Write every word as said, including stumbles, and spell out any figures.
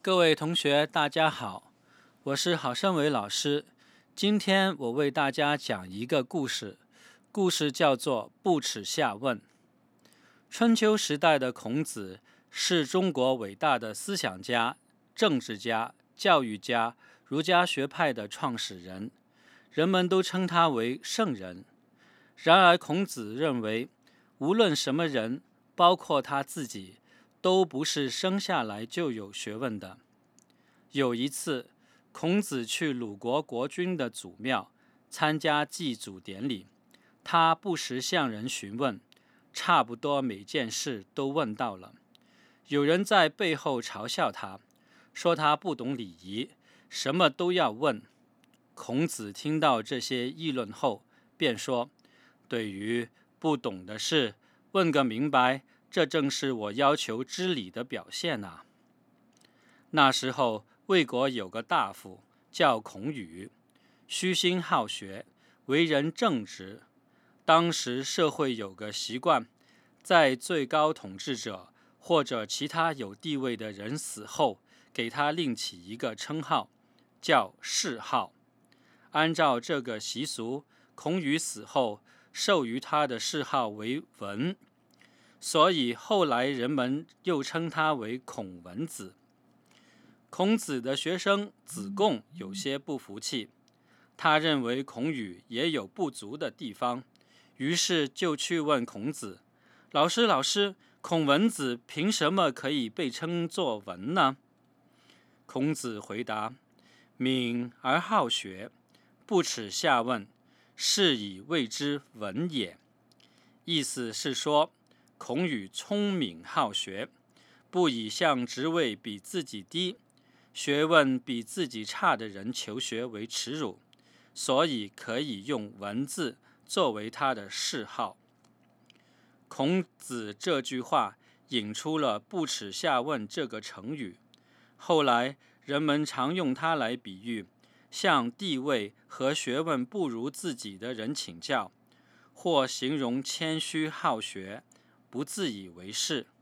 各位同学，大家好，我是郝胜伟老师。今天我为大家讲一个故事，故事叫做《不耻下问》。春秋时代的孔子是中国伟大的思想家、政治家、教育家、儒家学派的创始人，人们都称他为圣人。然而孔子认为，无论什么人，包括他自己，都不是生下来就有学问的。有一次，孔子去鲁国国君的祖庙参加祭祖典礼，他不时向人询问，差不多每件事都问到了。有人在背后嘲笑他，说他不懂礼仪，什么都要问。孔子听到这些议论后，便说：对于不懂的事，问个明白，这正是我要求知礼的表现啊。那时候，魏国有个大夫叫孔宇，虚心好学，为人正直。当时社会有个习惯，在最高统治者或者其他有地位的人死后，给他另起一个称号，叫谥号。按照这个习俗，孔宇死后，授予他的谥号为文，所以后来人们又称他为孔文子。孔子的学生子贡有些不服气，他认为孔宇也有不足的地方，于是就去问孔子：老师老师，孔文子凭什么可以被称作文呢？孔子回答：敏而好学，不耻下问，是以谓之文也。意思是说，孔宇聪明好学，不以向职位比自己低、学问比自己差的人求学为耻辱，所以可以用文字作为他的谥号。孔子这句话引出了不耻下问这个成语，后来人们常用它来比喻向地位和学问不如自己的人请教，或形容谦虚好学，不自以为是。